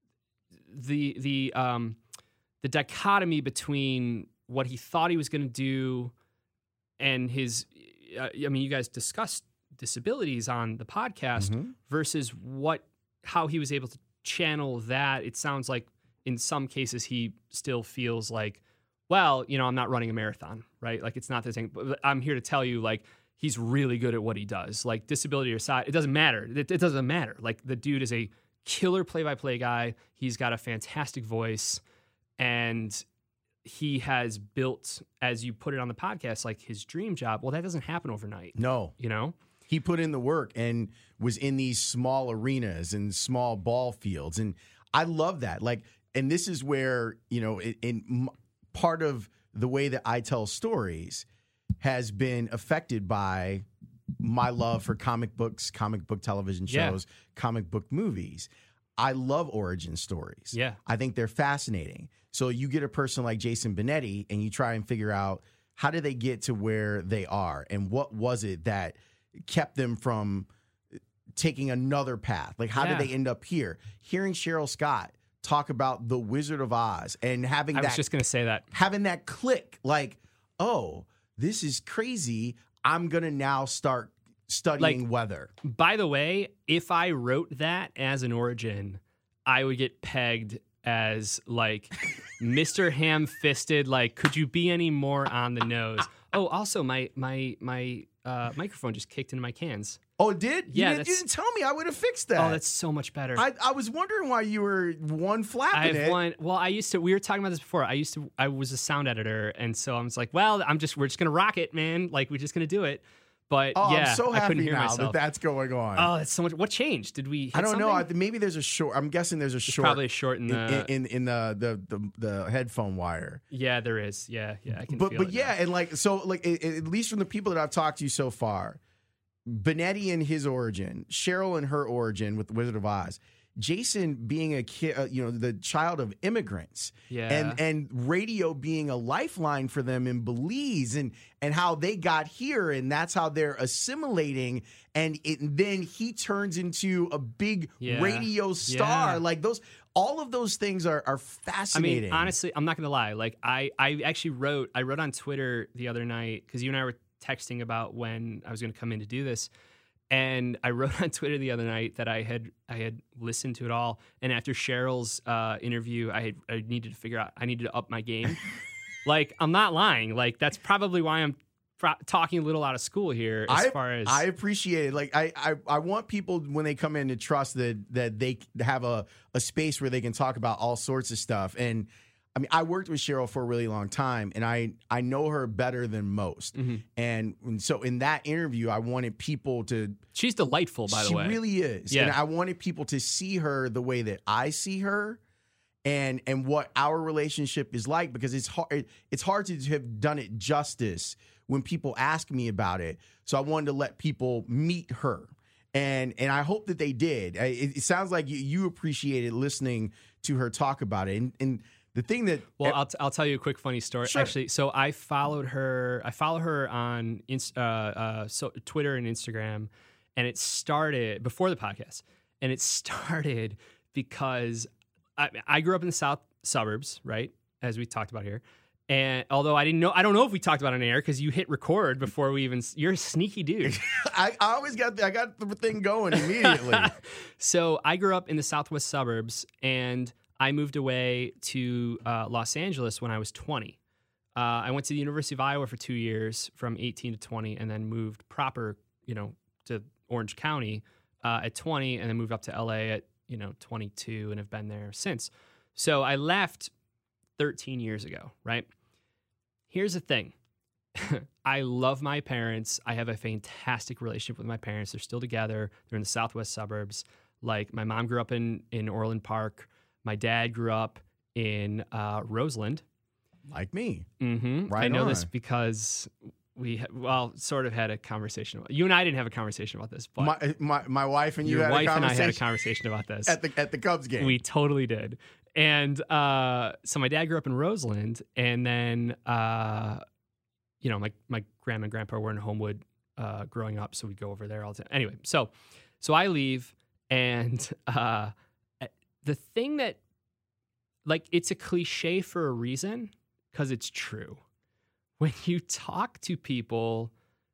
the the um, the dichotomy between what he thought he was going to do and his, uh, I mean, you guys discussed disabilities on the podcast mm-hmm. versus what, how he was able to channel that. It sounds like in some cases he still feels like, well, you know, I'm not running a marathon, right? Like, it's not the thing, but I'm here to tell you, like, he's really good at what he does. Like, disability aside, it doesn't matter. It, it doesn't matter. Like, the dude is a killer play-by-play guy. He's got a fantastic voice, and he has built, as you put it on the podcast, like his dream job. Well, that doesn't happen overnight. No. You know? He put in the work and was in these small arenas and small ball fields. And I love that. Like, and this is where, you know, in, in part of the way that I tell stories has been affected by my love for comic books, comic book television shows, yeah. comic book movies. I love origin stories. Yeah. I think they're fascinating. So you get a person like Jason Benetti and you try and figure out, how did they get to where they are? And what was it that kept them from taking another path? Like, how yeah. did they end up here? Hearing Cheryl Scott talk about The Wizard of Oz and having I that. was just going to say that. Having that click, like, oh, this is crazy. I'm going to now start studying like, weather. By the way, if I wrote that as an origin, I would get pegged as like Mister Ham-fisted, like, could you be any more on the nose? Oh, also my my my uh, microphone just kicked into my cans. Oh, it did? Yeah, you didn't, you didn't tell me. I would have fixed that. Oh, that's so much better. I, I was wondering why you were one flapping I've it. One, well, I used to. We were talking about this before. I used to. I was a sound editor, and so I was like, well, I'm just. We're just gonna rock it, man. Like, we're just gonna do it. But oh, yeah, I'm so happy I couldn't hear now myself. that that's going on. Oh, that's so much. What changed? Did we? Hit I don't something? know. I, maybe there's a short. I'm guessing there's a There's short. probably a short in the in in, in the, the the the headphone wire. Yeah, there is. Yeah, yeah. I can. But feel but it yeah, now. and like so, like it, it- at least from the people that I've talked to so far, Benetti and his origin, Cheryl and her origin with the Wizard of Oz, Jason being a kid, uh, you know, the child of immigrants, Yeah. and and radio being a lifeline for them in Belize, and and how they got here, and that's how they're assimilating, and it, and then he turns into a big Yeah. radio star, Yeah. like those. All of those things are are I fascinating. mean, honestly, I'm not gonna lie. Like, I, I actually wrote, I wrote on Twitter the other night because you and I were texting about when I was gonna come in to do this, and I wrote on Twitter the other night that I had, I had listened to it all, and after Cheryl's uh, interview, I had, I needed to figure out, I needed to up my game. Like, I'm not lying. Like, that's probably why I'm pro- talking a little out of school here as I, far as I appreciate it. Like I, I, I want people when they come in to trust that that they have a, a space where they can talk about all sorts of stuff. And I mean, I worked with Cheryl for a really long time, and I I know her better than most. Mm-hmm. And, and so in that interview, I wanted people to. She's delightful, by the she way. She really is. Yeah. And I wanted people to see her the way that I see her, and and what our relationship is like, because it's hard. It's hard to have done it justice when people ask me about it. So I wanted to let people meet her. And and I hope that they did. It, it sounds like you, you appreciated listening to her talk about it. And, and the thing that well, I'll, t- I'll tell you a quick funny story. Sure. Actually, so I followed her. I follow her on Inst- uh, uh, so Twitter and Instagram, and it started before the podcast. And it started because I, I grew up in the south suburbs, right, as we talked about here. And although I didn't know, I don't know if we talked about it on air because you hit record before we even. You're a sneaky dude. I, I always got the, I got the thing going immediately. So I grew up in the southwest suburbs, and I moved away to uh, Los Angeles when I was twenty. Uh, I went to the University of Iowa for two years, from eighteen to twenty, and then moved proper, you know, to Orange County uh, at twenty, and then moved up to L A at you know twenty-two, and have been there since. So I left thirteen years ago, right? Here's the thing. I love my parents. I have a fantastic relationship with my parents. They're still together. They're in the southwest suburbs. Like, my mom grew up in, in Orland Park. My dad grew up in uh, Roseland. Like me. Mm-hmm. Right I know on. this because we, ha- well, sort of had a conversation. You and I didn't have a conversation about this, but My my, my wife and you your had wife a and I conversation had a conversation about this. at the at the Cubs game. We totally did. And uh, so my dad grew up in Roseland, and then, uh, you know, my, my grandma and grandpa were in Homewood uh, growing up, so we'd go over there all the time. Anyway, so so I leave, and uh, the thing that, like, it's a cliche for a reason, because it's true. When you talk to people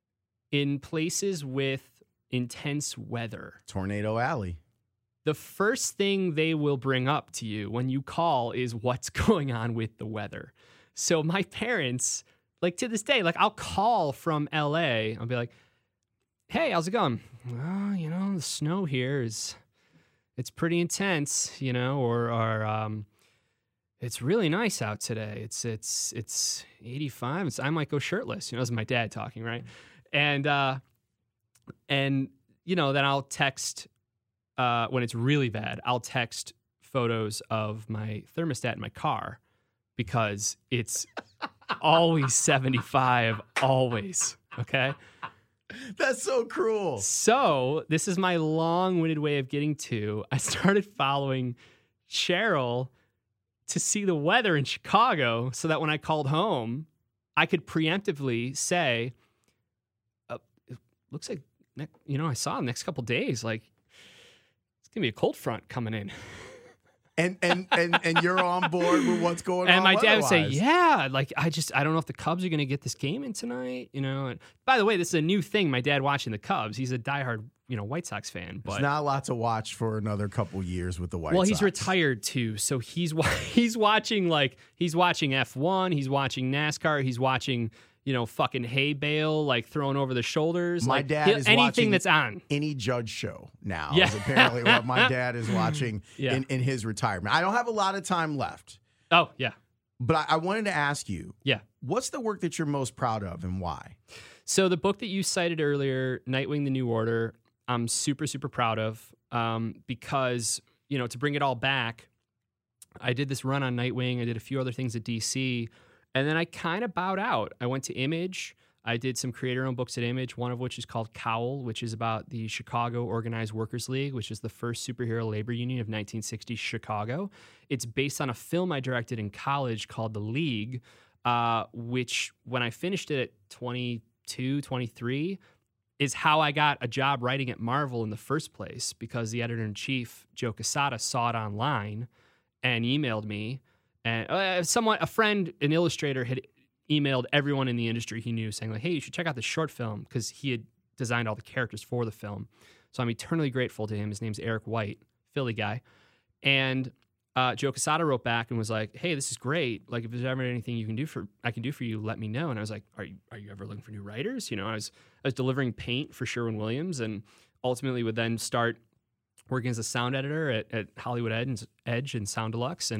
in places with intense weather, Tornado Alley. the first thing they will bring up to you when you call is what's going on with the weather. So my parents, like, to this day, like, I'll call from L A. I'll be like, hey, how's it going? Well, you know, the snow here is, it's pretty intense, you know, or, or um, it's really nice out today. It's, it's, it's eighty-five. It's, I might go shirtless. You know, this is my dad talking, right? And, uh, and, you know, then I'll text, Uh, when it's really bad, I'll text photos of my thermostat in my car because it's always seventy-five, always. Okay. That's so cruel. So this is my long-winded way of getting to, I started following Cheryl to see the weather in Chicago so that when I called home, I could preemptively say, uh, it looks like, ne- you know, I saw the next couple days, like, it's gonna be a cold front coming in. And and and and you're on board with what's going and on. my dad would say, otherwise. yeah, like, I just, I don't know if the Cubs are going to get this game in tonight, you know. And by the way, this is a new thing, my dad watching the Cubs. He's a diehard, you know, White Sox fan. But There's not a lot to watch for another couple years with the White well, Sox. he's retired too, so he's wa- he's watching, like, he's watching F one, he's watching NASCAR, he's watching, you know, fucking hay bale, like, thrown over the shoulders. My like, dad he'll- is anything watching that's on. Any Judge show now. Yeah. Is apparently what my dad is watching Yeah. in, in his retirement. I don't have a lot of time left, Oh, yeah. but I, I wanted to ask you, Yeah. what's the work that you're most proud of and why? So the book that you cited earlier, Nightwing: The New Order, I'm super, super proud of um, because, you know, to bring it all back, I did this run on Nightwing. I did a few other things at D C, and then I kind of bowed out. I went to Image. I did some creator-owned books at Image, one of which is called Cowl, which is about the Chicago Organized Workers League, which is the first superhero labor union of nineteen sixties Chicago. It's based on a film I directed in college called The League, uh, which, when I finished it at twenty-two, twenty-three, is how I got a job writing at Marvel in the first place, because the editor-in-chief, Joe Quesada, saw it online and emailed me. And uh, someone, a friend, an illustrator, had emailed everyone in the industry he knew saying, like, hey, you should check out this short film, because he had designed all the characters for the film. So I'm eternally grateful to him. His name's Eric White, Philly guy. And uh, Joe Quesada wrote back and was like, hey, this is great. Like, if there's ever anything you can do for, I can do for you, let me know. And I was like, are you, are you ever looking for new writers? You know, I was, I was delivering paint for Sherwin-Williams, and ultimately would then start working as a sound editor at, at Hollywood Edge, Edge and Sound Deluxe. And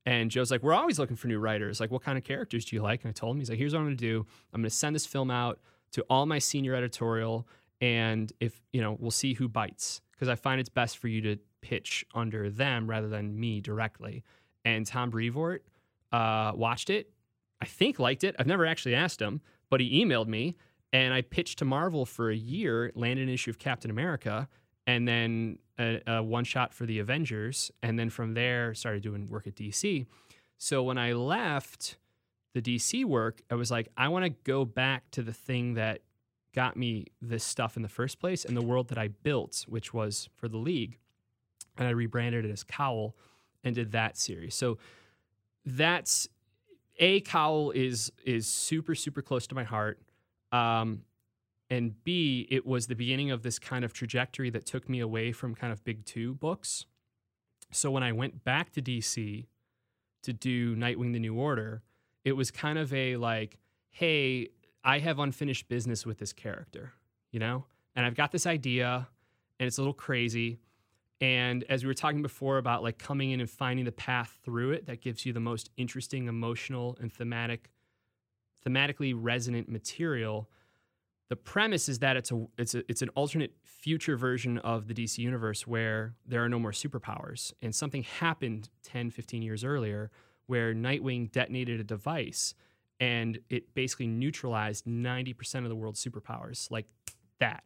And Joe's like, we're always looking for new writers. Like, what kind of characters do you like? And I told him, he's like, here's what I'm going to do. I'm going to send this film out to all my senior editorial. And if, you know, we'll see who bites. Because I find it's best for you to pitch under them rather than me directly. And Tom Brevoort uh, watched it. I think liked it. I've never actually asked him, but he emailed me. And I pitched to Marvel for a year, landed an issue of Captain America, and then a, a one-shot for the Avengers. And then from there, started doing work at D C. So when I left the D C work, I was like, I want to go back to the thing that got me this stuff in the first place and the world that I built, which was for the League. And I rebranded it as Cowl and did that series. So that's, A, Cowl is is super, super close to my heart. Um, and B, it was the beginning of this kind of trajectory that took me away from kind of big two books. So when I went back to D C to do Nightwing: The New Order, it was kind of a like, hey, I have unfinished business with this character, you know? And I've got this idea, and it's a little crazy. And as we were talking before about like coming in and finding the path through it that gives you the most interesting, emotional, and thematic, thematically resonant material, the premise is that it's a it's a it's an alternate future version of the D C universe where there are no more superpowers. And something happened ten, fifteen years earlier where Nightwing detonated a device and it basically neutralized ninety percent of the world's superpowers, like that.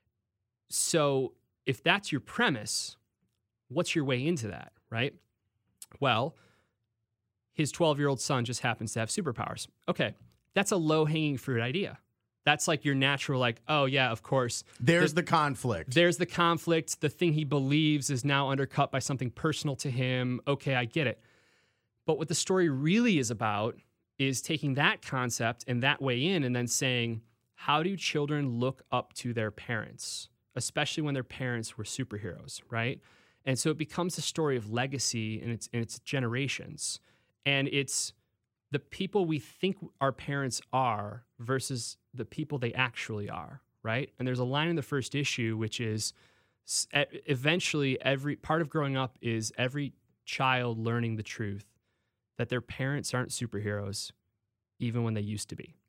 So if that's your premise, what's your way into that, right? Well, his twelve-year-old son just happens to have superpowers. Okay, that's a low-hanging fruit idea. That's like your natural, like, oh, yeah, of course. There's the, the conflict. There's the conflict. The thing he believes is now undercut by something personal to him. Okay, I get it. But what the story really is about is taking that concept and that way in and then saying, how do children look up to their parents, especially when their parents were superheroes, right? And so it becomes a story of legacy and it's, and it's generations. And it's the people we think our parents are versus the people they actually are, right? And there's a line in the first issue, which is eventually every part of growing up is every child learning the truth that their parents aren't superheroes, even when they used to be.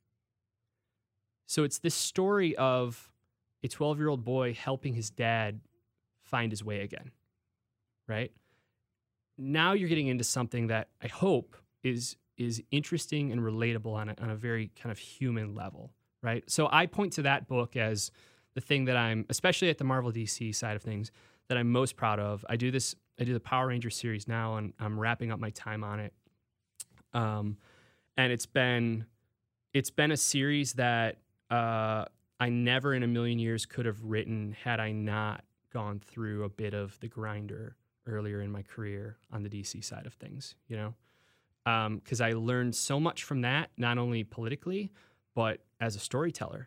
So it's this story of a twelve-year-old boy helping his dad find his way again, right? Now you're getting into something that I hope is is interesting and relatable on a, on a very kind of human level, right? So I point to that book as the thing that I'm, especially at the Marvel D C side of things, that I'm most proud of. I do this, I do the Power Rangers series now, and I'm wrapping up my time on it. Um, and it's been, it's been a series that uh, I never in a million years could have written had I not gone through a bit of the grinder earlier in my career on the D C side of things, you know? Because um, I learned so much from that, not only politically, but as a storyteller.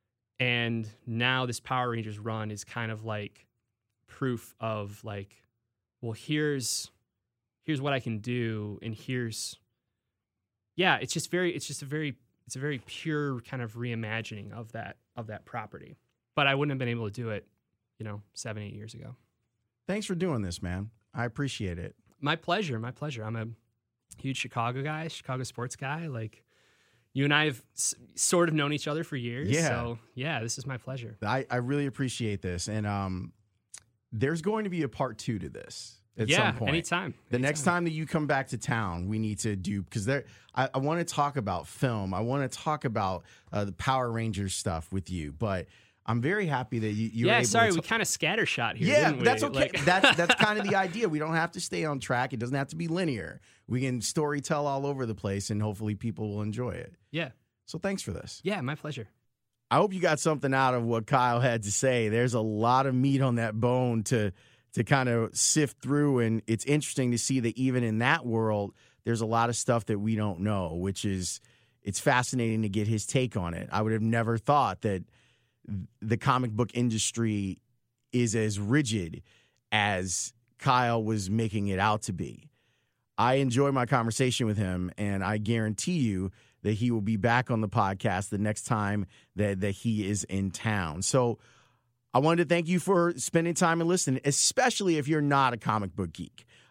And now this Power Rangers run is kind of like proof of like, well, here's here's what I can do, and here's, yeah, it's just very, it's just a very, it's a very pure kind of reimagining of that of that property. But I wouldn't have been able to do it, you know, seven, eight years ago. Thanks for doing this, man. I appreciate it. My pleasure. My pleasure. I'm a huge Chicago guy, Chicago sports guy. Like, you and I have s- sort of known each other for years. Yeah. So, yeah, this is my pleasure. I, I really appreciate this. And um, there's going to be a part two to this at yeah, some point. anytime. The anytime. next time that you come back to town, we need to do, because there, I, I want to talk about film. I want to talk about uh, the Power Rangers stuff with you. But I'm very happy that you, you yeah, were able sorry, to we kind of scattershot here. Yeah, didn't we? that's okay. Like- that's that's kind of the idea. We don't have to stay on track. It doesn't have to be linear. We can story tell all over the place, and hopefully people will enjoy it. Yeah. So thanks for this. Yeah, my pleasure. I hope you got something out of what Kyle had to say. There's a lot of meat on that bone to to kind of sift through, and it's interesting to see that even in that world, there's a lot of stuff that we don't know, which is, it's fascinating to get his take on it. I would have never thought that the comic book industry is as rigid as Kyle was making it out to be. I enjoy my conversation with him, and I guarantee you that he will be back on the podcast the next time that, that he is in town. So I wanted to thank you for spending time and listening, especially if you're not a comic book geek.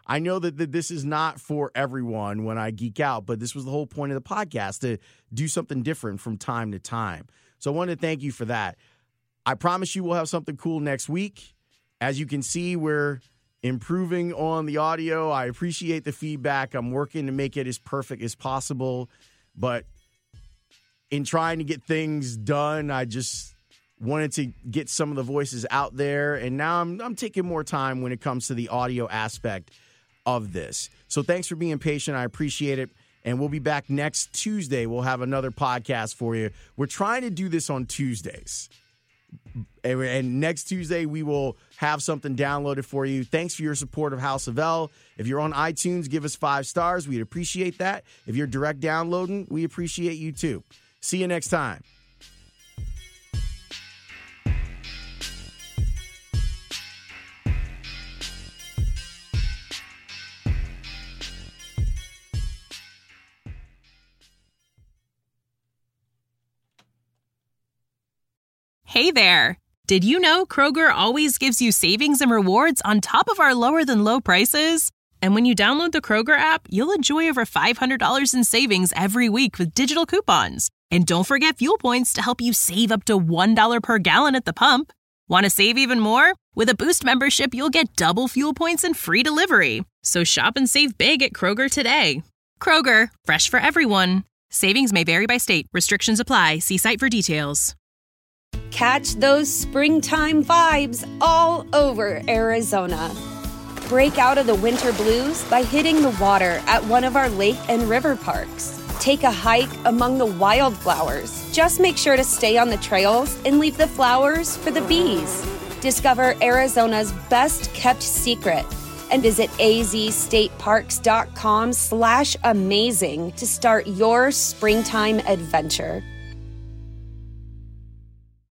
I know that, that this is not for everyone when I geek out, but this was the whole point of the podcast, to do something different from time to time. So I want to thank you for that. I promise you we'll have something cool next week. As you can see, we're improving on the audio. I appreciate the feedback. I'm working to make it as perfect as possible. But in trying to get things done, I just wanted to get some of the voices out there. And now I'm, I'm taking more time when it comes to the audio aspect of this. So thanks for being patient. I appreciate it. And we'll be back next Tuesday. We'll have another podcast for you. We're trying to do this on Tuesdays. And next Tuesday, we will have something downloaded for you. Thanks for your support of House of L. If you're on iTunes, give us five stars. We'd appreciate that. If you're direct downloading, we appreciate you too. See you next time. Hey there! Did you know Kroger always gives you savings and rewards on top of our lower-than-low prices? And when you download the Kroger app, you'll enjoy over five hundred dollars in savings every week with digital coupons. And don't forget fuel points to help you save up to one dollar per gallon at the pump. Want to save even more? With a Boost membership, you'll get double fuel points and free delivery. So shop and save big at Kroger today. Kroger, fresh for everyone. Savings may vary by state. Restrictions apply. See site for details. Catch those springtime vibes all over Arizona. Break out of the winter blues by hitting the water at one of our lake and river parks. Take a hike among the wildflowers. Just make sure to stay on the trails and leave the flowers for the bees. Discover Arizona's best-kept secret and visit azstateparks.com slash amazing to start your springtime adventure.